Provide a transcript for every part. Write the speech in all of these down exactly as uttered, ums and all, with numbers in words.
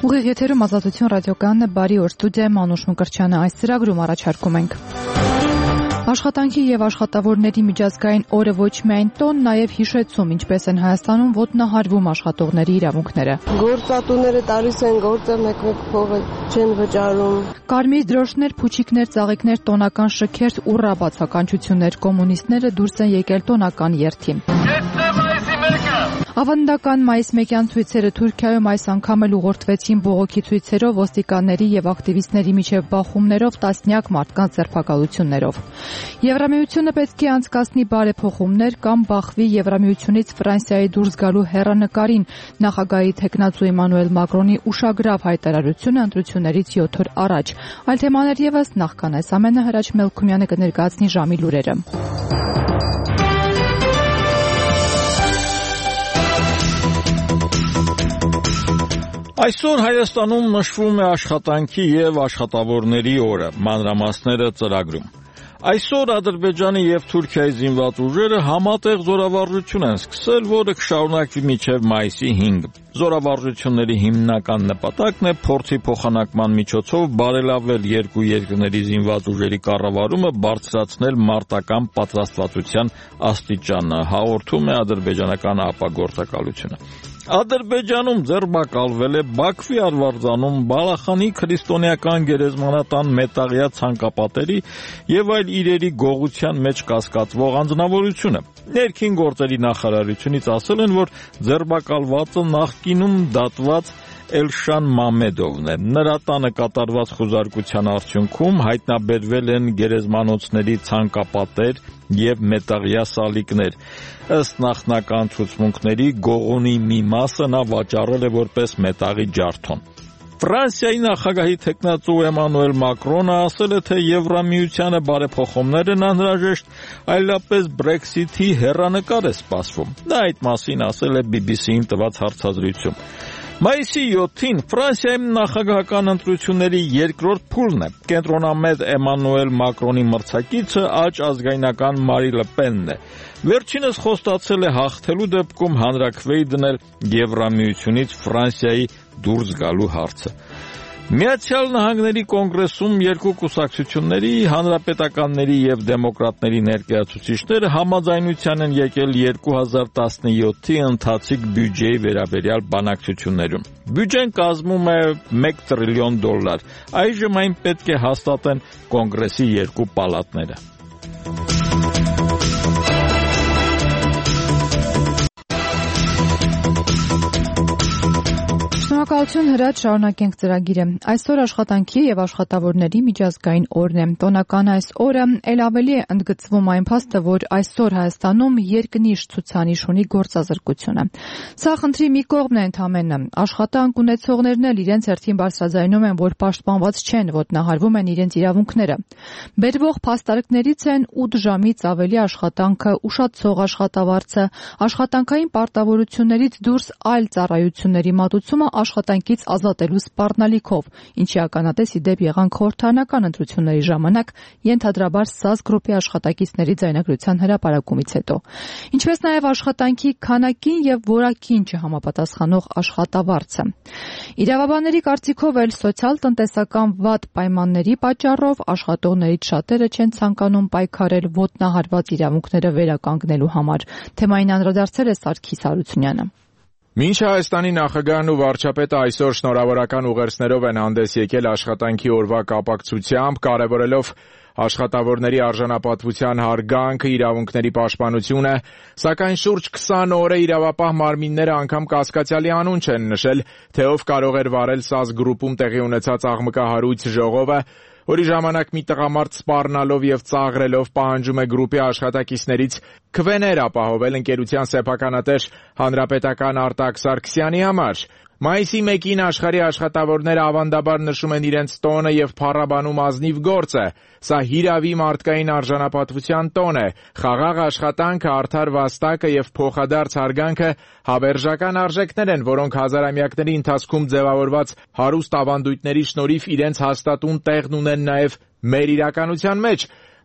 Ուղիղ եթերում Ազատություն ռադիոկայանն է, բարի օր, ստուդիայում Անուշ Մկրտչյանը, այս ծրագրում առաջարկում ենք Աշխատանքի և աշխատավորների միջազգային օրը ոչ միայն տոն, նաև հիշեցում, ինչպես են Հայաստանում ոտնահարվում աշխատողների իրավունքները։ Գործատուները տալիս են գործը, մեկ-մեկ փողը չեն վճարում։ Կարմիր դրոշներ, փուչիկներ, ծաղիկներ, տոնական շքերթ, ուռա բացականչություններ, կոմունիստները դուրս են եկել տոնական երթին։ Ավանդական մայիս մեկյան ցույցերը Թուրքիայում այս անգամ էլ ուղղորդվեցին բողոքի ցույցերով, ոստիկանների և ակտիվիստների միջև բախումներով, տասնյակ մարդկանց ձերբակալություններով։ Եվրամիությունը պետք է անցկացնի բարեփոխումներ կամ բախվի Եվրամիությունից Ֆրանսիայի դուրս գալու հեռանկարին, նախագահի թեկնածու Էմանուել Մակրոնի ուշագրավ հայտարարությունը ընտրություններից յոթ օր առաջ։ Այլ թեմաներ ևս, նախքան այս ամենը Հրաչ Մելքումյանը կներկայացնի ժամի լուրերը։ Այսօր Հայաստանում նշվում է աշխատանքի և աշխատավորների օրը, մանրամասները ծրագրում։ Այսօր Ադրբեջանի և Թուրքիայի զինված ուժերը համատեղ զորավարժություն են սկսել, որը կշարունակվի մինչև մայիսի հինգը։ Զորավարժությունների հիմնական նպատակն է փորձի փոխանակման միջոցով բարելավել երկու երկրների զինված ուժերի կառավարումը, բարձրացնել մարտական պատրաստվածության աստիճանը, հաղորդում է ադրբեջանական ապագործակալությունը։ Ադրբեջանում ձերբակալվել է Բաքվի Արվարձանում Բալախանի քրիստոնեական գերեզմանատան մետաղյա ցանկապատերի և այլ իրերի գողության մեջ կասկածվող անձնավորությունը։ Ներքին գործերի նախարարությունից ասել են, որ ձերբակալվածը նախկինում դատված Էլշան Մամեդովն է։ Նրա տանը կատարված խուզարկության արդյունքում հայտնաբերվել են գերեզմանոցների ցանկապատեր և մետաղյա սալիկներ։ Ըստ նախնական ցուցմունքների գողոնի մի մասը նա վաճառել է որպես մետաղի ջարդոն։ Ֆրանսիայի նախագահի թեկնածու Էմանուել Մակրոնը ասել է, թե Եվրամիությանը բարեփոխումներ են անհրաժեշտ, այլապես Brexit-ի հեռանկար է սպասվում։ Նա այդ մասին ասել է բի բի սի-ին տված հարցազրույցում։ Մայիսի յոթին Ֆրանսիայում նախագահական ընտրությունների երկրորդ փուլն է։ Կենտրոնամետ Էմանուել Մակրոնի մրցակիցը աջ ազգայնական Մարի Լը Պենն է։ Վերջինս խոստացել է հաղթելու դեպքում հանրաքվեի դնել Եվրամիությունից Ֆրանսիայի դուրս գալու հարցը։ Միացյալ Նահանգների կոնգրեսում երկու կուսակցությունների, հանրապետականների և դեմոկրատների ներկայացուցիչները համաձայնության են եկել երկու հազար տասնյոթի ընթացիկ բյուջեի վերաբերյալ բանակցություններում։ Բյուջեն կազմում է մեկ տրիլիոն դոլար։ Այժմ այն պետք է հաստատեն կոնգրեսի երկու պալատները։ Շնորհակալություն Հրաչ, շարունակենք ծրագիրը։ Այսօր աշխատանքի և աշխատավորների միջազգային օրն է։ Տոնական այս օրը էլ ավելի է ընդգծվում այն փաստը, որ այսօր Հայաստանում երկնիշ ցուցանիշ ունի գործազրկությունը։ Սա խնդրի մի կողմն է ընդամենը։ Աշխատանք ունեցողներն էլ իրենց հերթին բարձրաձայնում են, որ պաշտպանված չեն, ոտնահարվում են իրենց իրավունքները։ Բերվող փաստարկներից են ութ ժամից ավելի աշխատանքը, ուշացող աշխատավարձը, աշխատանքային պարտավորություններից դուրս այլ ծառայությունների մատուցումը աշխատանքից ազատելու սպառնալիքով, ինչի ականատես ի դեպ եղան խորհրդարանական ընտրությունների ժամանակ ենթադրաբար ՍԱԶ գրուպի աշխատակիցների ձայնագրության հրապարակումից հետո, ինչպես նաև աշխատանքի քանակին և որակին չհամապատասխանող աշխատավարձը։ Իրավաբանների կարծիքով էլ սոցիալ-տնտեսական վատ պայմանների պատճառով աշխատողներից շատերը չեն ցանկանում պայքարել ոտնահարված իրավունքները վերականգնելու համար։ Թեմային անդրադարձել է Սարգիս Հարությունյանը։ Մինչ Հայաստանի նախագահն ու վարչապետը այսօր շնորհավորական ուղերձներով են հանդես եկել աշխատանքի օրվա կապակցությամբ, կարևորելով աշխատավորների արժանապատվության հարգանքը, իրավունքների պաշտպանությունը, սակայն շուրջ քսան օր է իրավապահ մարմինները անգամ կասկածյալի անուն չեն նշել, թե ով կարող էր վարել ՍԱԶ գրուպում տեղի ունեցած աղմկահարույց ժողովը, որի ժամանակ մի տղամարդ սպառնալով և ծաղրելով պահանջում է գրուպի աշխատակիցներից քվեներ ապահովել ընկերության սեփականատեր հանրապետական Արտակ Սարգսյանի համար։ Մայիսի մեկին աշխարհի աշխատավորները ավանդաբար նշում են իրենց տոնը և փառաբանում ազնիվ գործը։ Սա հիրավի մարդկային արժանապատվության տոն է։ Խաղաղ աշխատանքը, արդար վաստակը և փոխադարձ հարգանքը հավերժական արժեքներ են, որոնք հազարամյակների ընթացքում ձևավորված հարուստ ավանդույթների շնորհիվ իրենց հաստատուն տեղն ունեն նաև մեր իրականության մեջ։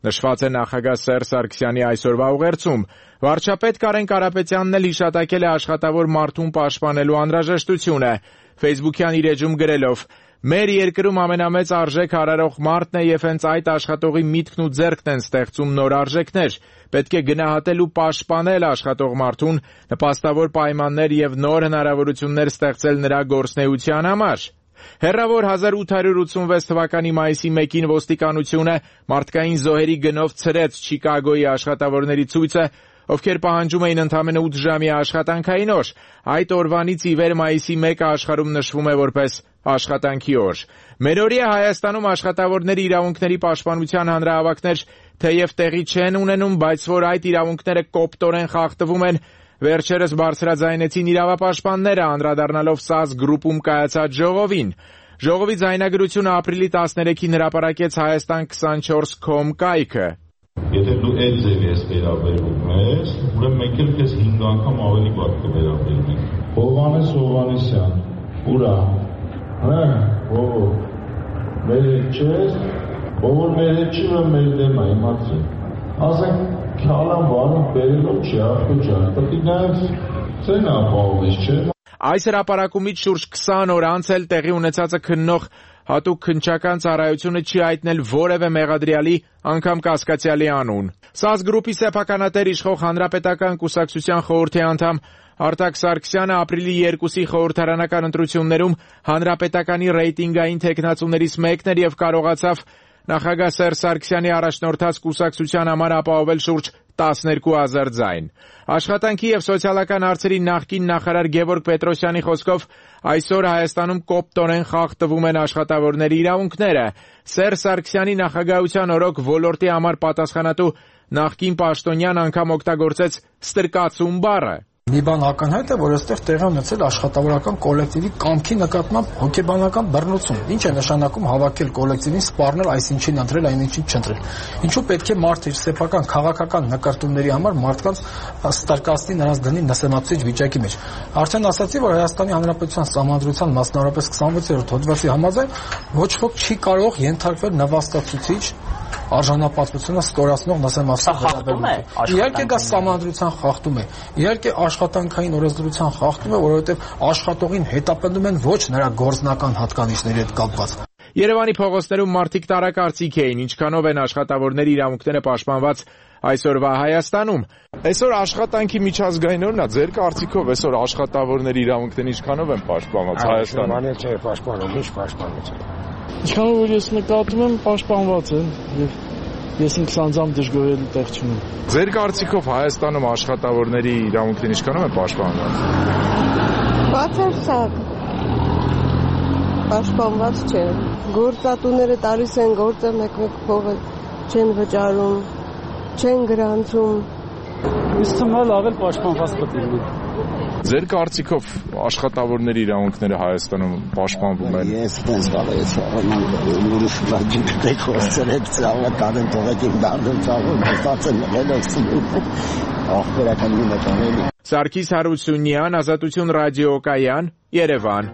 Նշված է նախագահ Սերժ Սարգսյանի այսօրվա ուղերձում։ Վարչապետ Կարեն Կարապետյանն էլ հիշատակել է աշխատավոր մարդուն պաշտպանելու անհրաժեշտությունը։ Facebook-յան իր էջում գրելով. «Մեր երկրում ամենամեծ արժեք հարարող մարդն է եւ հենց այդ աշխատողի միտքն ու ձեռքն են ստեղծում նոր արժեքներ։ Պետք է գնահատել ու պաշտպանել աշխատող մարդուն, նպաստավոր պայմաններ եւ նոր հնարավորություններ ստեղծել նրա գործունեության համար»։ Հեռավոր հազար ութ հարյուր ութսունվեց թվականի մայիսի մեկին ոստիկանությունը մարդկային զոհերի գնով ցրեց Չիկագոյի աշխատավորների ցույցը, ովքեր պահանջում էին ընդամենը ութ ժամյա աշխատանքային օր։ Այդ օրվանից ի վեր մայիսի մեկը աշխարհում նշվում է որպես աշխատանքի օր։ Մերօրյա Հայաստանում աշխատավորների իրավունքների պաշտպանության հանրահավաքներ թեև տեղի չեն ունենում, բայց որ այդ իրավունքները կոպտորեն խախտվում են, վերջերս բարձրաձայնեցին իրավապաշտպանները, անդրադառնալով ՍԱԶ գրուպում կայացած ժողովին։ Ժողովի ձայնագրությունը ապրիլի տասներեքին հրապարակեց Հայաստան քսանչորս կոմ կայքը։ Եթե դու այդ ձև ես վերաբերվում ես, ուրեմն մենք էլ քեզ հինգ անգամ ավելի վատ կվերաբերվենք։ Հովհաննես Հովհաննիսյան, ուրա, հա, ո՞վ, մեր հետ չես, ով մեր հետ չի, որ մեր դեմ է, իմացի։ Ասենք, քալան վարում բերելով չի, աղբի ջան, պետք է նայես, ցեն ապահովես, չէ՞։ Այս հրապարակումից շուրջ քսան օր անց էլ տեղի ունեցածը քննող հատուկ քննչական ծառայությունը չի հայտնել որևէ մեղադրյալի, անգամ կասկածյալի անուն։ ՍԱԶ գրուպի սեփականատեր իշխող Հանրապետական կուսակցության խորհրդի անդամ Արտակ Սարգսյանը ապրիլի երկուսի խորհրդարանական ընտրություններում Հանրապետականի ռեյտինգային թեկնածուներից մեկն էր եւ կարողացավ նախագահ Սերժ Սարգսյանի առաջնորդած կուսակցության համար ապահովել շուրջ տասներկու հազար ձայն։ Աշխատանքի եւ սոցիալական հարցերի նախկին նախարար Գևորգ Պետրոսյանի խոսքով այսօր Հայաստանում կոպտորեն խախտվում են աշխատավորների իրավունքները։ Սերժ Սարգսյանի նախագահության օրոք ոլորտի համար պատասխանատու նախկին պաշտոնյան անգամ օգտագործեց ստրկացում բառը։ Մի բան ակնհայտ է, որ այստեղ տեղի ունեցել աշխատավորական կոլեկտիվի կամքի նկատմամբ հոգեբանական բռնություն։ Ինչ է նշանակում հավաքել կոլեկտիվին, սպառնել այսինչին ընտրել, այնինչին չընտրել։ Ինչու պետք է մարդը իր սեփական քաղաքական նկարտումների համար մարդկանց ստրկացնի, նրանց դնի նսեմացուցիչ վիճակի մեջ։ Արդեն ասացի, որ Հայաստանի Հանրապետության Սահմանադրության մասնավորապես քսանվեցերորդ հոդվածի համաձայն ոչ ոք չի կարող ենթարկվել նվաստացուցիչ արժանապատվությունը ստորացնող նսեմացուցիչ վերաբերմունքի։ Իհարկե դա Սահմանադրության խախտում է։ Իհարկե աշխատանքային օրենսդրության խախտում է, որովհետև աշխատողին հետապնդում են ոչ նրա գործնական հատկանիշների հետ կապված։ Երևանի փողոցներում մարդիկ տարակարծիք էին, ինչքանով են աշխատավորների իրավունքները պաշտպանված այսօրվա Հայաստանում։ Այսօր աշխատանքի միջազգային օրն է, ձեր կարծիքով այսօր աշխատավորների իրավունքները ինչքանով են պաշտպանված Հայաստանում։ Մանել չէ պաշտպանում, ինչ պաշտպանում չէ։ Ինչքանով որ ես նկատում եմ, պաշտպանված են եւ ես ինքս անձամբ դժգոհելու տեղ չունեմ։ Ձեր կարծիքով Հայաստանում աշխատավորների իրավունքները ինչքանով են պաշտպանված։ Բացարձակ պաշտպանված չեն։ Գործատուները տալիս են գործը, մեկ-մեկ փողը չեն վճարում, չեն գրանցում։ Իսկ թվում ավել պաշտպանված պետք է լինեն։ Ձեր կարծիքով աշխատավորների իրավունքները Հայաստանում պաշտպանվում են։ Ես տենց կարեց ուրիշ լաջիկ դեք խոսրեց ավտարեն թողեցին դառնում ցավում ստացել ելոցում ախբերական միտանել։ Սարգիս Հարությունյան, Ազատություն ռադիոկայան, Երևան։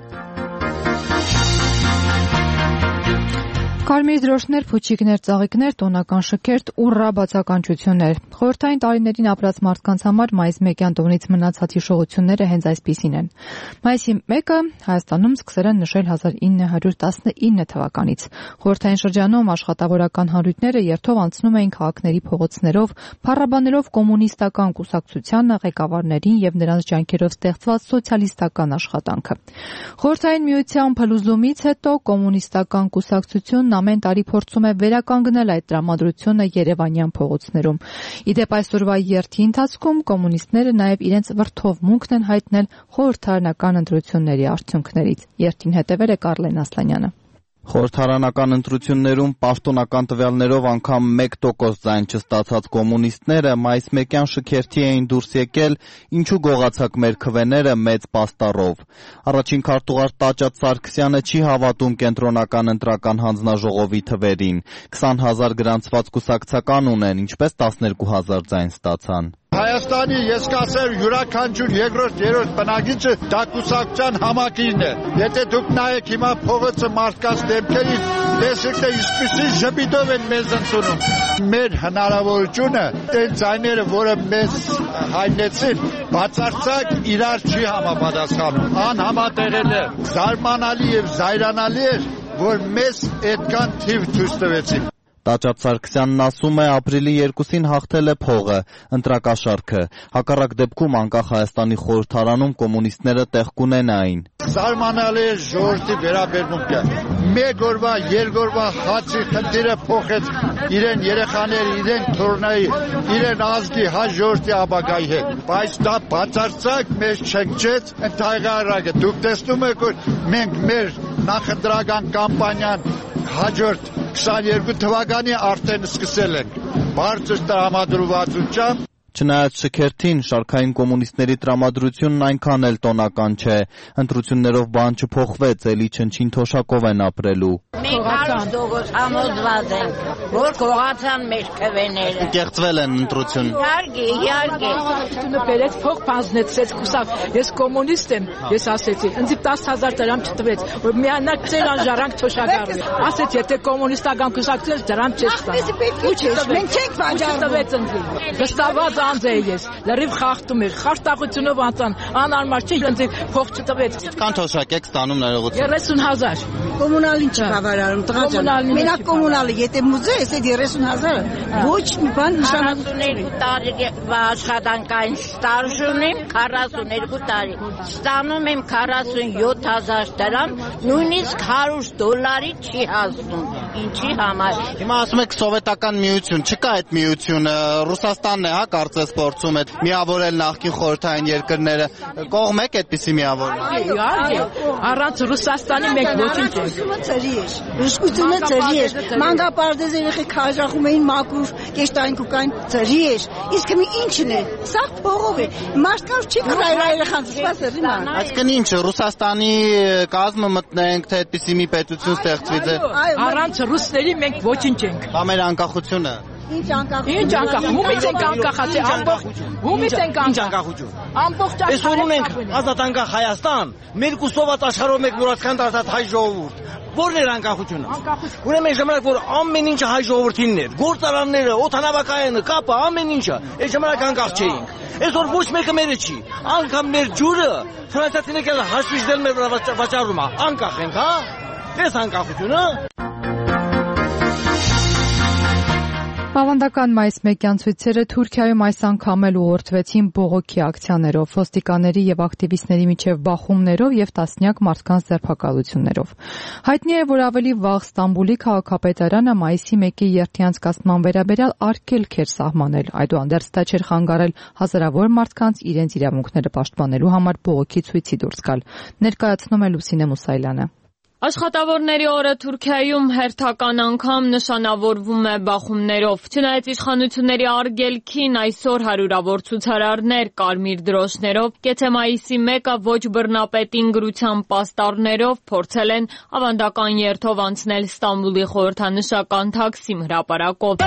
Կարմիր դրոշներ, փուչիկներ, ծաղիկներ, տոնական շքերթ, ուռա բացականչություններ։ Խորհրդային տարիներին ապրած մարդկանց համար մայիս մեկյան տոնից մնացած հիշողությունները հենց այսպիսին են։ Մայիսի մեկը Հայաստանում սկսել են նշել հազար ինը հարյուր տասնինը թվականից։ Խորհրդային շրջանում աշխատավորական հանրույթները երթով անցնում էին քաղաքների փողոցներով, փառաբանելով կոմունիստական կուսակցությանը, ղեկավարներին եւ նրանց ջանքերով ստեղծված սոցիալիստական աշխատանքը։ Խորհրդային միության փլուզումից հետո կոմունիստական կուսակցությունն ամեն տարի փորձում է վերականգնել այդ տրամադրությունը երևանյան փողոցներում։ Իդեպ այսօրվա երթի ընթացքում կոմունիստները նաև իրենց վրդովմունքն են հայտնել խորհրդարանական ընտրությունների արդյունքներից։ Երթին հետևել է Կարլեն Ասլանյանը։ Խորհրդարանական ընտրություններում պաշտոնական տվյալներով անգամ մեկ տոկոս ձայն չստացած կոմունիստները մայիս մեկյան շքերթի էին դուրս եկել, ինչու գողացակ մեր քվեները մեծ պաստառով։ Առաջին քարտուղար Տաճատ Սարգսյանը չի հավատում կենտրոնական ընտրական հանձնաժողովի թվերին։ քսան հազար գրանցված կուսակցական ունեն, ինչպես տասներկու հազար ձայն ստացան։ Հայաստանի ես կասեմ յուրաքանչյուր երկրորդ երրորդ բնակիչը դա կուսակցության համակիրն է։ Եթե դուք նայեք հիմա փողոցը մարդկանց դեմքերին, տեսեք թե ինչպեսի ժպիտով են մեզ ընդունում։ Մեր հնարավորությունը այն ձայները, որը մեզ հայտնեցին, բացարձակ իրար չի համապատասխանում։ Անհամատեղել է, զարմանալի եւ զայրանալի էր, որ մեզ այդքան թիվ ցույց տվեցին։ Տաճար Սարգսյանն ասում է, ապրիլի երկուսին հաղթել է փողը, ընտրակաշառքը։ Հակառակ դեպքում անկախ Հայաստանի խորհրդարանում կոմունիստները տեղ կունենային։ Զարմանալի է ժողովրդի վերաբերմունքը։ Մեկ օրվա, երկրորդ հացի խնդիրը փոխեց իրեն երեխաների, իրեն թորնայի, իրեն ազգի, հայ ժողովրդի ապագայի հետ։ Բայց դա բացարձակ մեզ չնչեց ընդհանրակը։ Դուք տեսնում եք, որ մենք մեր նախընտրական կամպանիան հաջորդ քսաներկու թվականի արդեն սկսել ենք։ Բարձր տրամադրվածությամբ Չնայած շքերթին, շարքային կոմունիստների տրամադրությունն այնքան էլ տոնական չէ։ Ընտրություններով բան չփոխվեց, էլի չնչին թոշակով են ապրելու։ Մենք արուստողոց համոզված ենք, որ կողացան մեր քվեները։ Կեղծվել են ընտրություն։ Իհարկե, իհարկե։ Տունը բերեց փող բանձնեցրեց, կուսավ։ Ես կոմունիստ եմ, ես ասեցի, ինձ տասը հազար դրամ չտվեց, որ միանակ ծեր անժարանք թոշակառվի։ Ասեցի, եթե կոմունիստական կուսակցություն դրամ չես տա։ Ու չէ, մենք չենք վաճառում։ Վստահված անձ է ես, լրիվ խախտում էր, խարտախությունով անցան, անարմար չէ, ինձ փող չտվեց։ Ինչքան թոշակ եք ստանում ներողություն։ երեսուն հազար։ Կոմունալին չբավարարում, տղա ջան։ Մենակ կոմունալը, եթե մուզեյ, այդ երեսուն հազարը ոչ մի բան նշանակություն տարի աշխատանքային ստաժ ունեմ, քառասուներկու տարի։ Ստանում եմ քառասունյոթ հազար դրամ, նույնիսկ հարյուր դոլարի չի հասնում։ Ինչի համար։ Հիմա ասում եք սովետական միություն, չկա այդ միությունը, Ռուսաստանն է, հա, կարծես փորձում է միավորել նախկին խորհրդային երկրները։ Կողմ եք այդպիսի միավորման։ Իհարկե, առանց Ռուսաստանի մենք ոչինչ Ռուսությունը ծրի էր, ռուսկությունը ծրի էր, մանկապարտեզ երեխեք հաջախում էին մաքուր, կեշտային կուկային ծրի էր, իսկ մի ինչն է, սա փողով է, մարդկանց չի կրայր երեխան, սպաս է ռիման։ Այսինքն ինչ, Ռուսաստանի կազմը մտնենք, թե այդպիսի մի պետություն ստեղծվի դե։ Առանց ռուսների մենք ոչինչ ենք։ Բա մեր անկախությունը։ Ինչ անկախություն։ Ինչ անկախություն, ումից ենք անկախացի, ամբողջ, ումից ենք անկախություն։ Ամբողջ այսօր ունենք ազատ անկախ Հայաստան, մեր կուսոված աշխարհով մեկ մուրացքան դարձած հայ ժողովուրդ։ Որն էր անկախությունը։ Ուրեմն այն ժամանակ, որ ամեն ինչը հայ ժողովրդինն էր, գործարանները, օդանավակայանը, կապը, ամեն ինչը, այդ ժամանակ անկախ չէինք։ Այսօր ոչ մեկը մերը չի, անգամ մեր ջուրը ֆրանսիացիները հաշվիչներ մեր վրա վաճառում է, անկախ ենք, հա։ Դες անկախությունը։ Ավանդական մայիս մեկյան ցույցերը Թուրքիայում այս անգամ էլ ուղղորդվեցին բողոքի ակցիաներով, ոստիկանների եւ ակտիվիստների միջև բախումներով եւ տասնյակ մարդկանց ձերբակալություններով։ Հայտնի է, որ ավելի վաղ Ստամբուլի քաղաքապետարանը մայիսի մեկի երթի անցկացման վերաբերյալ արգելք էր սահմանել, այդուհանդերձ դա չէր խանգարել հազարավոր մարդկանց իրենց իրավունքները պաշտպանելու համար բողոքի ցույցի դուրս գալ։ Ներկայացնում է Լուսինե Մուսայելյանը։ Աշխատավորների օրը Թուրքիայում հերթական անգամ նշանավորվում է բախումներով։ Չնայած իշխանությունների արգելքին, այսօր հարյուրավոր ցուցարարներ կարմիր դրոշներով, կեթե մայիսի մեկը ոչ բռնապետին գրության պաստառներով փորձել են ավանդական երթով անցնել Ստամբուլի խորհրդանշական Թաքսիմ հրապարակով։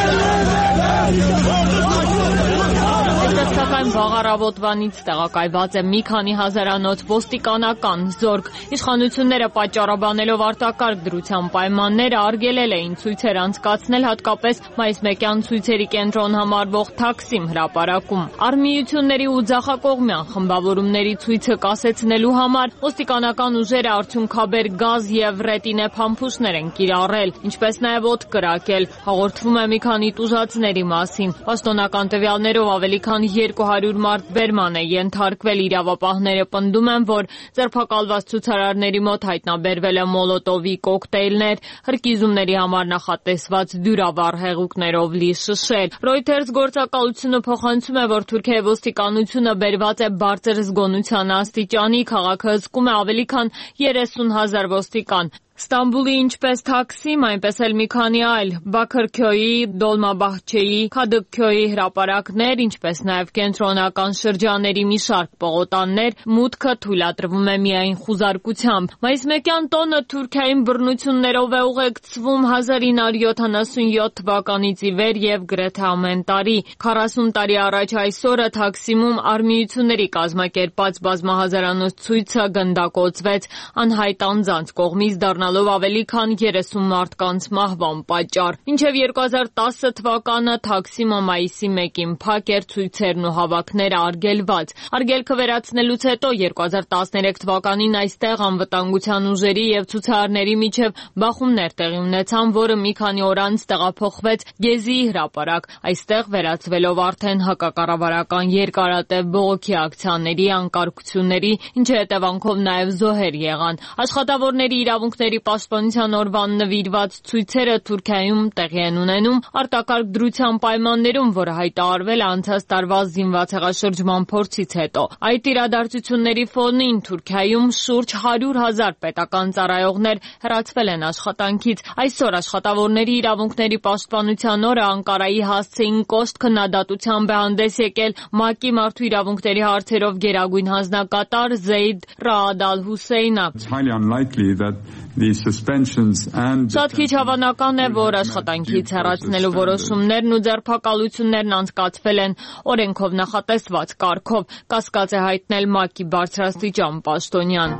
Այստեղ սակայն վաղ առավոտվանից տեղակայված է մի քանի հազարանոց ոստիկանական զորք։ Իշխանությունները պատճառաբանելով արտակարգ դրության պայմանները արգելել էին ցույցեր անցկացնել, հատկապես մայիսմեկյան ցույցերի կենտրոն համարվող Թաքսիմ հրապարակում։ Արմիությունների ու ձախակողմյան խմբավորումների ցույցը կասեցնելու համար ոստիկանական ուժերը արդյունքաբեր գազ եւ ռետինե փամփուշտներ են կիրառել, ինչպես նաեւ օդ կրակել։ Հաղորդվում է մի քանի տուժածների մասին։ Պաշտոնական տվյալներով ավելի քան երկու հարյուր մարդ բերման է ենթարկվել։ Իրավապահները պնդում են, որ ձերբակալված ցուցարարների մոտ հայտնաբերվել է մոլոտովի կոկտեյլներ, հրկիզումների համար նախատեսված դյուրավառ հեղուկներով լի շշեր։ Reuters գործակալությունը փոխանցում է, որ Թուրքիայի ոստիկանությունը բերված է բարձր զգոնության աստիճանի, քաղաքը հսկում է ավելի քան երեսուն հազար ոստիկան։ Ստամբուլի ինչպես Թաքսիմ, այնպես էլ մի քանի այլ Բաքրքյոյի, Դոլմաբահչեի, Քադըկքյոյի հրապարակներ, ինչպես նաև կենտրոնական շրջանների մի շարք պողոտաններ, մուտքը թույլատրվում է միայն խուզարկությամբ։ Մայիսմեկյան տոնը Թուրքիային բռնություններով է ուղեկցվում հազար ինը հարյուր յոթանասունյոթ թվականից ի վեր եւ գրեթե ամեն տարի։ քառասուն տարի առաջ այսօրը Թաքսիմում արմիությունների կազմակերպած բազմահազարանոց ցույցը գնդակոծվեց անհայտ անձանց կողմից դառնալով ստանալով ավելի քան երեսուն մարդկանց մահվան պատճառ։ Մինչև երկու հազար տասը թվականը Թաքսիմը մայիսի մեկին փակ էր, ցույցերն ու հավաքները արգելված։ Արգելքը վերացնելուց հետո երկու հազար տասներեք թվականին այստեղ անվտանգության ուժերի եւ ցուցարարների միջև բախումներ տեղի ունեցան, որը մի քանի օր անց տեղափոխվեց Գեզիի հրապարակ։ Այստեղ վերածվելով արդեն հակակառավարական երկարատև բողոքի ակցիաների, անկարգությունների, ինչի հետևանքով նաև զոհեր եղան։ Աշխատավորների իրավունքների պաշտպանության օրվան նվիրված ցույցերը Թուրքիայում տեղի են ունենում արտակարգ դրության պայմաններում, որը հայտարարվել է անցած տարվա զինված հեղաշրջման փորձից հետո։ Այդ իրադարձությունների ֆոնին Թուրքիայում շուրջ հարյուր հազար պետական ծառայողներ հեռացվել են աշխատանքից։ Այսօր աշխատավորների իրավունքների պաշտպանության օրը Անկարայի հասցեին կոշտ քննադատությամբ է հանդես եկել ՄԱԿ-ի մարդու իրավունքների հարցերով գերագույն հանձնակատար Զեյդ Ռաադ Ալ-Հուսեյնը։ Շատ քիչ հավանական է, որ աշխատանքից հեռացնելու որոշումներն ու ձերբակալություններն անցկացվել են օրենքով նախատեսված կարգով, կասկած է հայտնել ՄԱԿ-ի բարձրաստիճան պաշտոնյան։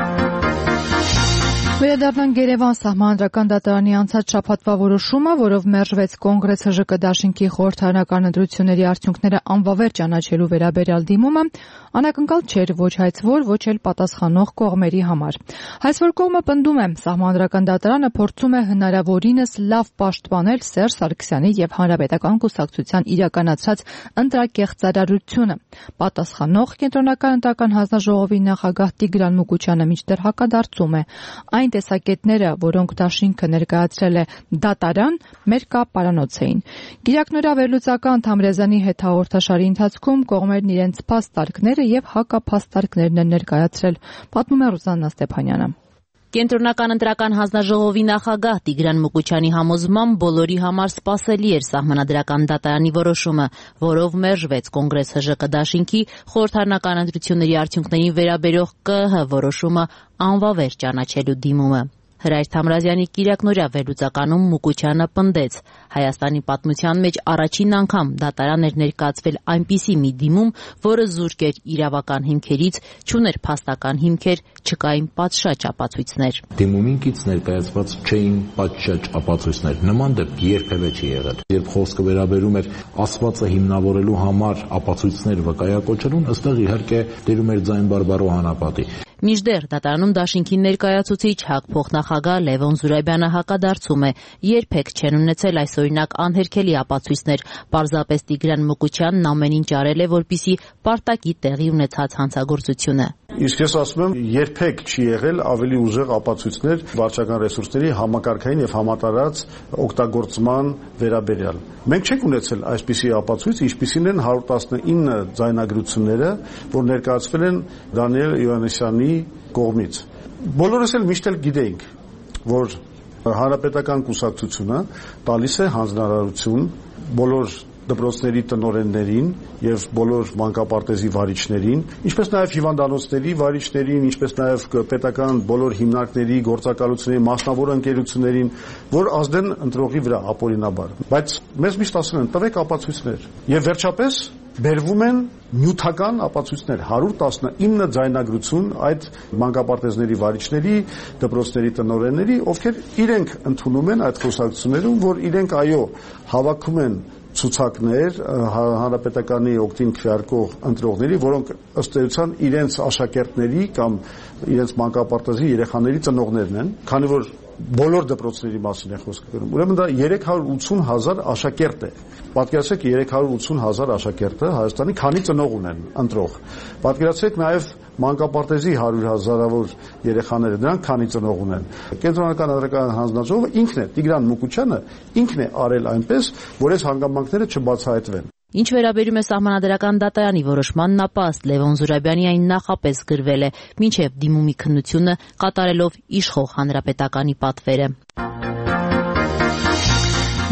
Վերադառնանք Երևան սահմանադրական դատարանի անցած շաբաթվա որոշումը, որով մերժվեց Կոնգրես ՀԺԿ դաշինքի խորհրդարանական ընտրությունների արդյունքները անվավեր ճանաչելու վերաբերյալ դիմումը, անակնկալ չէր ոչ հայցվոր, ոչ էլ պատասխանող կողմերի համար։ Հայցվոր կողմը պնդում է, սահմանադրական դատարանը փորձում է հնարավորինս լավ պաշտպանել Սերժ Սարգսյանի եւ Հանրապետական կուսակցության իրականացած ընտրակեղծարարությունը։ Պատասխանող կենտրոնական ընտրական հանձնաժողովի նախագահ Տիգրան Մուկուչյանը մինչդեռ հակադարձում է։ Այն տեսակետները, որոնք դաշինքը ներկայացրել է դատարան, մեր կապարանոց էին։ Գիրակնորա վերլուծական Թամրեզյանի հետ հաղորդաշարի ընթացքում կողմերն իրենց փաստարկները եւ հակափաստարկներն են ներկայացրել, պատմում է Ռուզաննա Ստեփանյանը։ Կենտրոնական ընտրական հանձնաժողովի նախագահ Տիգրան Մուկուչյանի համոզմամբ բոլորի համար սպասելի էր սահմանադրական դատարանի որոշումը, որով մերժվեց Կոնգրես ՀԺԿ դաշինքի խորհրդարանական ընտրությունների արդյունքներին վերաբերող ԿԸՀ որոշումը անվավեր ճանաչելու դիմումը։ Հրայր Թամրազյանի կիրակնօրյա վերլուծականում Մուկուչյանը պնդեց. Հայաստանի պատմության մեջ առաջին անգամ դատարան էր ներկայացվել այնպիսի մի դիմում, որը զուրկ էր իրավական հիմքերից, չուներ փաստական հիմքեր, չկային պատշաճ ապացույցներ։ Դիմումին կից ներկայացված չէին պատշաճ ապացույցներ։ Նման դեպք երբևէ չի եղել։ Երբ խոսքը վերաբերում էր ասվածը հիմնավորելու համար ապացույցներ վկայակոչելուն, ըստեղ իհարկե դերում էր ձայն բարբարո հանապատի։ Մինչդեռ դատարանում դաշինքի ներկայացուցիչ ՀԱԿ փոխնախագահ Լևոն Զուրաբյանը հակադարձում է. երբեք չեն ունեցել այսօրինակ անհերքելի ապացույցներ, պարզապես Տիգրան Մուկուչյանն ամեն ինչ արել է, որպեսզի պարտակի տեղի ունեցած հանցագործությունը։ Իսկ ես ասում եմ, երբեք չի եղել ավելի ուժեղ ապացույցներ վարչական ռեսուրսների համակարգային եւ համատարած օգտագործման վերաբերյալ։ Մենք չենք ունեցել այսպիսի ապացույց, ինչպիսին են հարյուր տասնինը ձայնագրությունները, որ ներկայացվել են Դանիել Հովհաննիսյանի կողմից։ Բոլորս էլ միշտ էլ գիտեինք, որ Հանրապետական կուսակցությունը տալիս է հանձնարարություն բոլոր դպրոցների տնօրեններին եւ բոլոր մանկապարտեզի վարիչներին, ինչպես նաեւ հիվանդանոցների վարիչներին, ինչպես նաեւ պետական բոլոր հիմնարկների, գործակալությունների, մասնավոր ընկերություններին, որ ազդեն ընտրողի վրա ապօրինաբար։ Բայց մեզ միշտ ասում են՝ տվեք ապացույցներ։ Եվ վերջապես բերվում են նյութական ապացույցներ, հարյուր տասնինը ձայնագրություն այդ մանկապարտեզների վարիչների, դպրոցների տնօրենների, ովքեր իրենք ընդունում են այդ խոսակցություններում, որ իրենք այո հավաքում են ցուցակներ հանրապետականի օգտին քվեարկող ընտրողների, որոնք ըստ էության իրենց աշակերտների կամ իրենց մանկապարտեզի երեխաների ծնողներն են, քանի որ բոլոր դպրոցների մասին է խոսքը գնում։ Ուրեմն դա երեք հարյուր ութսուն հազար աշակերտ է։ Պատկերացրեք երեք հարյուր ութսուն հազար աշակերտը Հայաստանի քանի ծնող ունեն ընտրող։ Պատկերացրեք նաև մանկապարտեզի հարյուր հազարավոր երեխաները, նրանք քանի ծնող ունեն։ Կենտրոնական ընտրական հանձնաժողովը ինքն է, Տիգրան Մուկուչյանը ինքն է արել այնպես, որ այս հանգամանքները չբացահայտվեն։ Ինչ վերաբերում է սահմանադրական դատարանի որոշմանն, ապա ըստ Լևոն Զուրաբյանի այն նախապես գրվել է, մինչև դիմումի քննությունը կատարելով իշխող հանրապետականի պատվերը։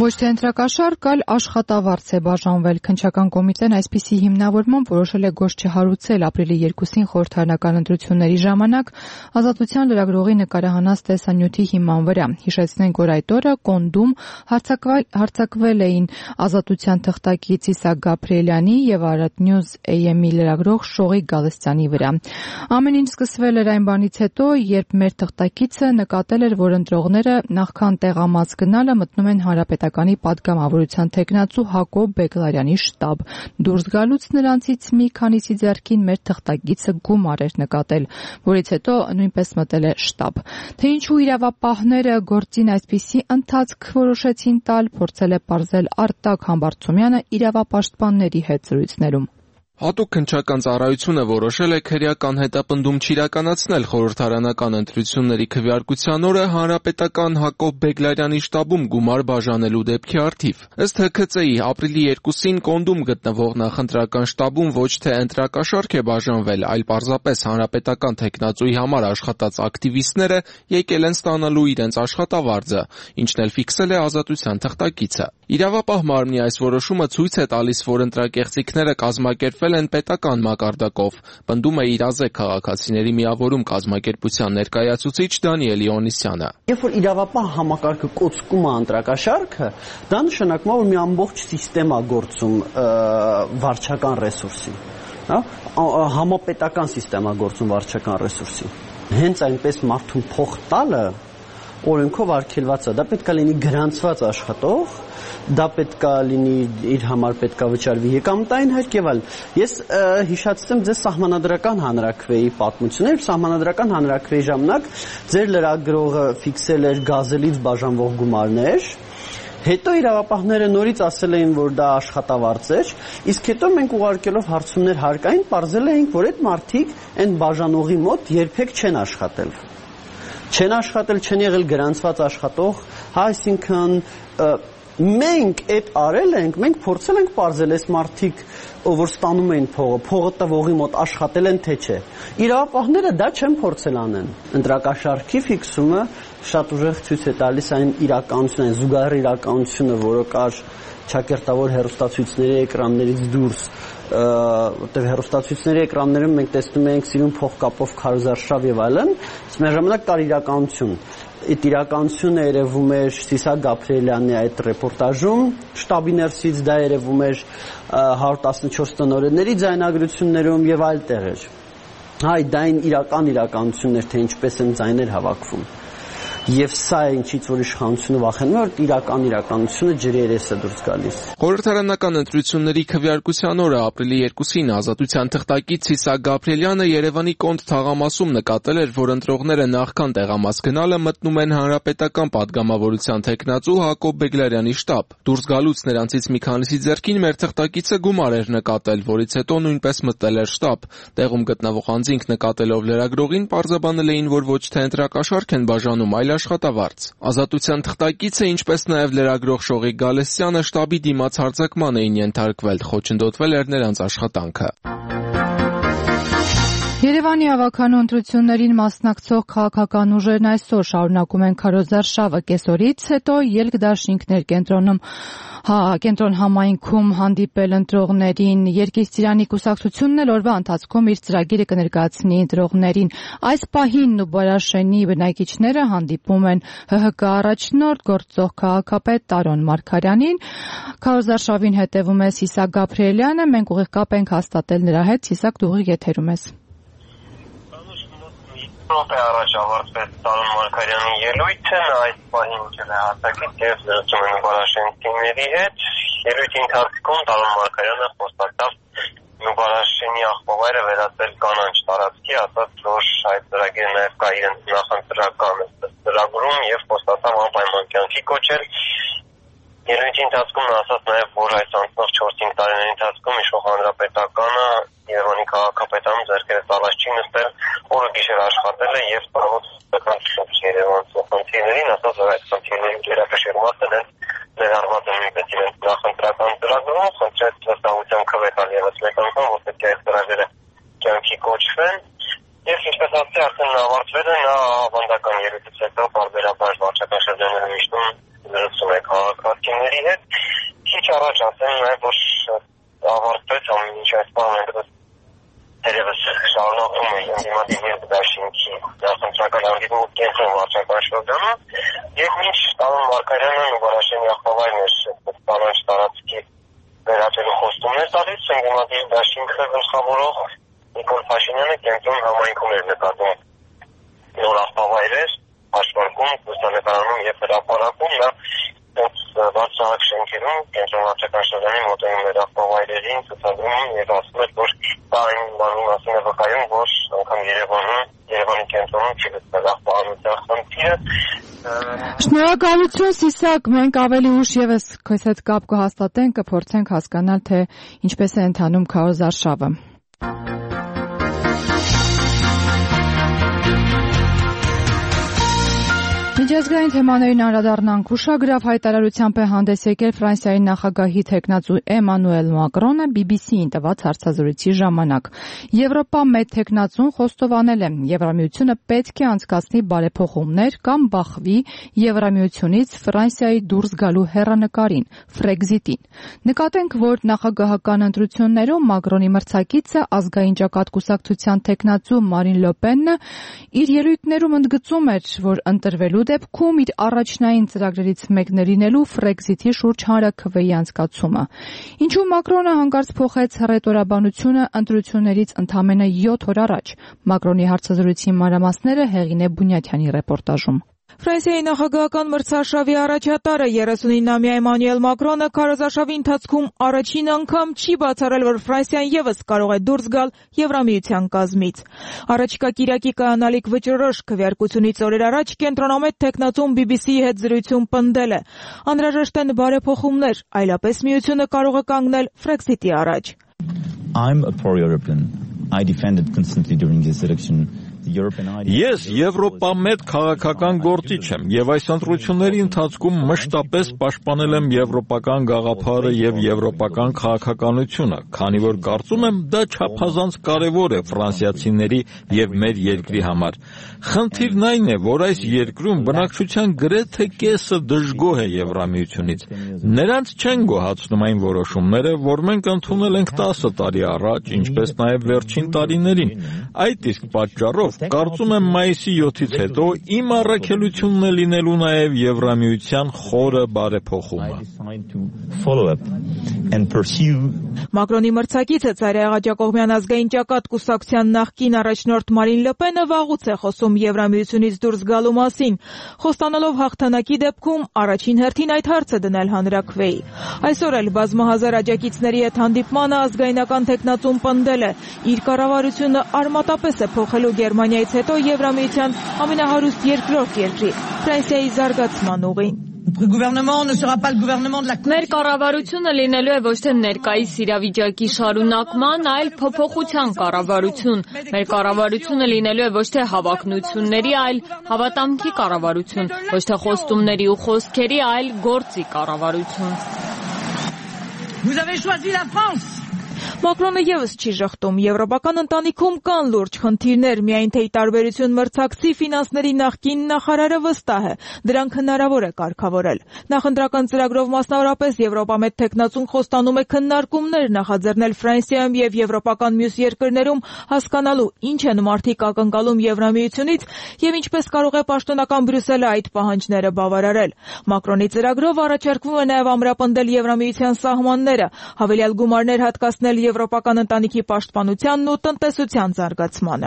Ոչ թե ընտրակաշարք, այլ աշխատավարձ է բաժանվել։ Քննչական կոմիտեն այսպիսի հիմնավորմամբ որոշել է գործ չհարուցել ապրիլի երկուսին խորհրդարանական ընտրությունների ժամանակ Ազատության լրագրողի նկարահանած տեսանյութի հիման վրա։ Հիշեցնենք, որ այդ օրը Կոնդում հարձակվել էին Ազատության թղթակից Իսակ Գաբրիելյանի եւ Արարատ News A M-ի լրագրող Շողիկ Գալստյանի վրա։ Ամեն ինչ սկսվել էր այն բանից հետո, երբ մեր թղթակիցը նկատել էր, որ ընտրողները նախքան տեղամաս գնալը մտնում են Հանրապետականի պատգամավորության թեկնածու Հակոբ Բեգլարյանի շտաբ։ Դուրս գալուց նրանցից մի քանիսի ձեռքին մեր թղթակիցը գումար էր նկատել, որից հետո նույնպես մտել է շտաբ։ Թե ինչու իրավապահները գործին այսպիսի ընթացք որոշեցին տալ, փորձել է պարզել Արտակ Համբարձումյանը իրավապաշտպանների հետ զրույցներում։ Հատուկ քննչական ծառայությունը որոշել է քրեական հետապնդում չիրականացնել խորհրդարանական ընտրությունների քվեարկության օրը հանրապետական Հակոբ Բեգլարյանի շտաբում գումար բաժանելու դեպքի առթիվ։ Ըստ Հ K C-ի ապրիլի երկուսին Կոնդում գտնվող նախընտրական շտաբում ոչ թե ընտրակաշարք է բաժանվել, այլ պարզապես հանրապետական թեկնածուի համար աշխատած ակտիվիստները եկել են ստանալու իրենց աշխատավարձը, ինչն էլ ֆիքսել է Ազատության թղթակիցը։ Իրավապահ մարմնի այս որոշումը ցույց է տալիս, որ ընտրակեղծիքները կազմակերպվել են պետական մակարդակով, պնդում է իրազեկ քաղաքացիների միավորում կազմակերպության ներկայացուցիչ Դանիել Իոնիսյանը։ Երբ որ իրավապահ համակարգը կոծկում է ընտրակաշարքը, դա նշանակում է, որ մի ամբողջ սիստեմա գործում վարչական ռեսուրսի, համապետական սիստեմա գործում վարչական ռեսուրսի։ Հենց այնպես մարդուն փող տալը օրենքով արգելված է, դա պետք է լինի գրանցված աշխատող, դա պետք է լինի իր համար պետք է վճարվի եկամտային հայք եւ այլ։ Ես հիշեցնեմ ձեզ սահմանադրական հանրաքվեի պատմությունը, երբ սահմանադրական հանրաքվեի ժամանակ ձեր լրագրողը ֆիքսել էր գազելից բաժանվող գումարներ, հետո իրավապահները նորից ասել էին, որ դա աշխատավարձ էր, իսկ հետո մենք ուղարկելով հարցումներ հարկային պարզել էինք, որ այդ մարդիկ այն բաժանողի մոտ երբեք չեն աշխատել։ Չեն աշխատել, չեն եղել գրանցված աշխատող, այսինքն մենք այդ արել ենք, մենք փորձել ենք պարզել այս մարդիկ, որ ստանում էին փողը, փողը տվողի մոտ աշխատել են թե չէ։ Իրավապահները դա չեն փորձել անեն։ Ընտրակաշարքի ֆիքսումը շատ ուժեղ ցույց է տալիս այն իրականությունը, այն զուգահեռ իրականությունը, որը կար ճակերտավոր հեռուստացույցների էկրաններից դուրս, որտեղ հեռուստացույցների էկրաններում մենք տեսնում ենք սիրուն փողկապով քարոզարշավ եւ այլն, մեր ժամանակ կար իրականություն։ Այդ իրականությունը երևում էր Իսակ Գաբրիելյանի այդ ռեպորտաժում, շտաբի ներսից դա երևում էր հարյուր տասնչորս տնօրենների ձայնագրություններում եւ այլ տեղեր։ Հայ դա այն իրական իրականություններ, թե ինչպես են ձայներ հավաքվում։ Եվ սա է ինչից որ իշխանությունը վախենում է, որ իրական իրականությունը ջրի երես է դուրս գալիս։ Խորհրդարանական ընտրությունների քվեարկության օրը ապրիլի երկուսին Ազատության թղթակից Իսակ Գաբրիելյանը Երևանի Կոնդ թաղամասում նկատել էր, որ ընտրողները նախքան տեղամաս գնալը մտնում են հանրապետական պատգամավորության թեկնածու Հակոբ Բեգլարյանի շտաբ։ Դուրս գալուց նրանցից մի քանիսի ձեռքին մեր թղթակիցը գումար էր նկատել, որից հետո նույնպես մտել էր շտաբ։ Տեղում գտնվող անձինք նկատելով լրագրողին պարզաբանել էին, որ ոչ թե ընտրակաշարք են բաժանում, այլ աշխատավարձ։ Ազատության թղթակիցը, ինչպես նաև լրագրող Շողիկ Գալստյանը շտաբի դիմաց հարձակման էին ենթարկվել, խոչընդոտվել էր նրանց աշխատանքը։ Երևանի ավագանու ընտրություններին մասնակցող քաղաքական ուժերն այսօր շարունակում են քարոզարշավը կեսօրից հետո ելք դաշինքներ կենտրոնում հա կենտրոն համայնքում հանդիպել ընտրողներին։ Երկիր կուսակցությունն էլ օրվա ընթացքում իր ծրագիրը կներկայացնի ընտրողներին։ Այս պահին Նուբարաշենի բնակիչները հանդիպում են Հ Հ Կ առաջնորդ գործող քաղաքապետ Տարոն Մարգարյանին։ Քարոզարշավին հետևում է Իսակ Գաբրիելյանը, մենք ուղիղ կապ ենք հաստատել նրա հետ։ Իսակ, դու ուղիղ եթերում ես։ Րոպե առաջ ավարտվեց Տարոն Մարգարյանի ելույթը, նա այս պահին ջել է հաստակից և զրուցում է Նուբարաշենցիների հետ։ Ելույթի ընթացքում Տարոն Մարգարյանը խոստացավ Նուբարաշենի աղբավայրը վերածել կանանչ տարածքի, ասաց, որ այդ ծրագիրը նաև կա իրենց նախընտրական ծրագրում և խոստացավ անպայման կյանքի կոչել։ Ելույթի ընթացքում նա ասաց նաև, որ այս անցնող չորս-հինգ տարիների ընթացքում իշխող հանրապետականը Երևանի քաղաքապետարանում ձեռքերը ծալած չի նստել, օրը գիշեր աշխատել է և տարածական Երևանցու խնդիրներին, ասաց, որ այդ խնդիրների գերակշիռ մասը ներառված է նույնպես իրենց նախընտրական ծրագրում, խնդրեց վստահության քվե տալ ևս մեկ անգամ, որ պետք է այդ ծրագրերը կյանքի կոչվեն։ Եվ ինչպես ասացի, արդեն ավարտվել է, նա ավանդական ելույթից հետո պարբերաբար վարչական շրջաններում իշխում զրուցում է քաղաքացիների հետ։ Քիչ առաջ ասեմ նաև որ ավարտվեց ամեն ինչ այս բանը Terevս շարունակում է ընդդիմադիր դաշինքի նախընտրական հանդիպումը կենտրոն վարչական շրջանում եւ մինչ Տալոն Մարկարյանն ու Վարաշենի ախպավայրն էր բանաչ տարածքի վերածելու խոստումներ տալիս, ընդդիմադիր դաշինքը գլխավորող Նիկոլ Փաշինյանը կենտրոն համայնքում էր նկատում նոր ախպավայրեր, հաշվարկում, լուսանկարանում եւ հրապարակում նա բարձրահարկ շենքերում կենտրոն վարչական շրջանի մոտենում էր ախպավայրերին ցուցադրում եւ ասում էր որ դա այն բանի մասին է վկայում որ անգամ Երևանում Երևանի կենտրոնում չի գտնել ախպահանության խնդիրը։ Շնորհակալություն Սիսակ, մենք ավելի ուշ եւս քեզ հետ կապ կհաստատենք, կփորձենք հասկանալ թե ինչպես է ընթանում քարոզարշավը։ Միջազգային թեմաներին անդրադառնանք ուշագրավ հայտարարությամբ է հանդես եկել Ֆրանսիայի նախագահի թեկնածու Էմանուել Մակրոնը բի բի սի-ին տված հարցազրույցի ժամանակ։ Եվրոպա մեծ թեկնածուն խոստովանել է, Եվրամիությունը պետք է անցկացնի բարեփոխումներ կամ բախվի Եվրամիությունից Ֆրանսիայի դուրս գալու հեռանկարին, Ֆրեքզիտին։ Նկատենք, որ նախագահական ընտրություններում Մակրոնի մրցակիցը ազգային ճակատ կուսակցության թեկնածու Մարին Լը Պենը իր ելույթներում ընդգծում էր, որ ընտրվելու դեպքում իր առաջնային ծրագրերից մեկն է լինելու Ֆրեքզիթի շուրջ հանրաքվեի անցկացումը։ Ինչու Մակրոնը հանկարծ փոխեց հռետորաբանությունը ընտրություններից ընդամենը յոթ օր առաջ։ Մակրոնի հարցազրույցի մանրամասները Հեղինե Բունյաթյանի ռեպորտաժում։ Ֆրանսիայի նախագահական մրցարշավի առաջատարը երեսունինամյա Էմանուել Մակրոնը քարոզարշավի ընթացքում առաջին անգամ չի բացառել, որ Ֆրանսիան եւս կարող է դուրս գալ Եվրամիության կազմից։ Առաջիկա կիրակի կայանալիք վճռորոշ քվեարկությունից օրեր առաջ կենտրոնամետ թեկնածուն բի բի սի-ի հետ զրույցում պնդել է. անհրաժեշտ են բարեփոխումներ, այլապես միությունը կարող է կանգնել Ֆրեքզիտի առաջ։ I'm a pro-European. I defended constantly during this election. Ես եվրոպամետ քաղաքական գործիչ եմ եւ այս ընտրությունների ընթացքում մշտապես պաշտպանել եմ եվրոպական գաղափարը եւ եվրոպական քաղաքականությունը, քանի որ կարծում եմ դա չափազանց կարեւոր է ֆրանսիացիների եւ մեր երկրի համար։ Խնդիրն այն է, որ այս երկրում բնակչության գրեթե կեսը դժգոհ է Եվրամիությունից։ Նրանց չեն գոհացնում այն որոշումները, որ մենք ընդունել ենք տասը տարի առաջ, ինչպես նաեւ վերջին տարիներին։ Այդ իսկ պատճառով կարծում եմ մայիսի յոթից հետո իմ առաքելությունն է լինելու նաև Եվրամիության խորը բարեփոխումը։ Մակրոնի մրցակիցը Ծայրահեղաջակողմյան ազգային ճակատ կուսակցության նախկին առաջնորդ Մարին Լը Պենը վաղուց է խոսում Եվրամիությունից դուրս գալու մասին, խոստանալով հաղթանակի դեպքում առաջին հերթին այդ հարցը դնել հանրաքվեի։ Այսօր էլ բազմահազար աջակիցների հետ հանդիպմանը ազգայնական թեկնածուն պնդել է, իր կառավարությունը արմատապես է փոխելու Գերմանիայից հետո Եվրամիության ամենահարուստ երկրորդ երկրի Ֆրանսիայի զարգացման ուղին։ Մեր կառավարությունը լինելու է ոչ թե ներկայիս իրավիճակի շարունակման, այլ փոփոխության կառավարություն։ Մեր կառավարությունը լինելու է ոչ թե հավակնությունների, այլ հավատամքի կառավարություն, ոչ թե խոստումների ու խոսքերի, այլ գործի կառավարություն։ Մակրոնը եւս չի ժխտում։ Եվրոպական ընտանիքում կան լուրջ խնդիրներ, միայն թե ի տարբերություն մրցակցի ֆինանսների նախկին նախարարը վստահ է, դրանք հնարավոր է կարգավորել։ Նախընտրական ծրագրով մասնավորապես Եվրոպամետ թեկնածուն խոստանում է քննարկումներ նախաձեռնել Ֆրանսիայում եւ եվրոպական մյուս երկրներում հասկանալու ինչ են մարդիկ ակնկալում Եվրամիությունից եւ ինչպես կարող է պաշտոնական Բրյուսելը այդ պահանջները բավարարել։ Մակրոնի ծրագրով առաջարկվում է նաեւ ամրապնդել Եվրամիության սահմանները, հավելյալ գումարներ հատկացնել եվրոպական ընտանիքի պաշտպանությանն ու տնտեսության զարգացմանը։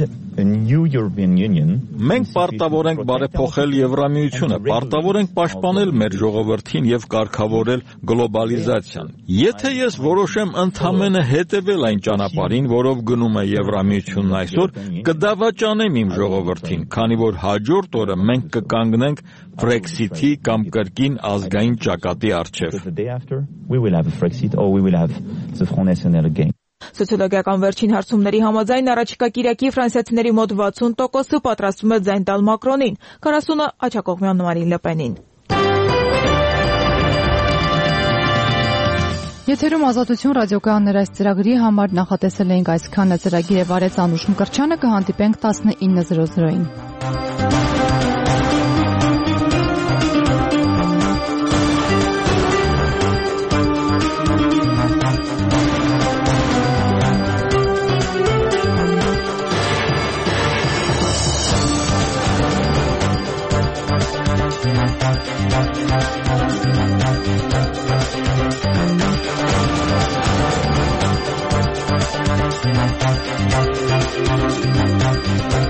Մենք պարտավոր ենք բարեփոխել Եվրամիությունը, պարտավոր ենք պաշտպանել մեր ժողովրդին եւ կարգավորել գլոբալիզացիան։ Եթե ես որոշեմ ընդամենը հետևել այն ճանապարհին, որով գնում է Եվրամիությունն այսօր, կդավաճանեմ իմ ժողովրդին, քանի որ հաջորդ օրը մենք կկանգնենք Ֆրեքսիթի կամ կրկին ազգային ճակատի առջև։ Սոցիոլոգիական վերջին հարցումների համաձայն առաջիկա կիրակի ֆրանսիացիների մոտ վաթսուն տոկոսը պատրաստվում է ձայն տալ Մակրոնին, քառասունը աջակողմյան Մարին Լը Պենին։ Եթերում Ազատություն ռադիոկայաններ այս ծրագրի համար նախատեսել էինք այսքանը։ Ծրագիրը վարեց Անուշ Մկրտչյանը, կհանդիպենք տասնինը զրո զրոին։ Շնորհակալ։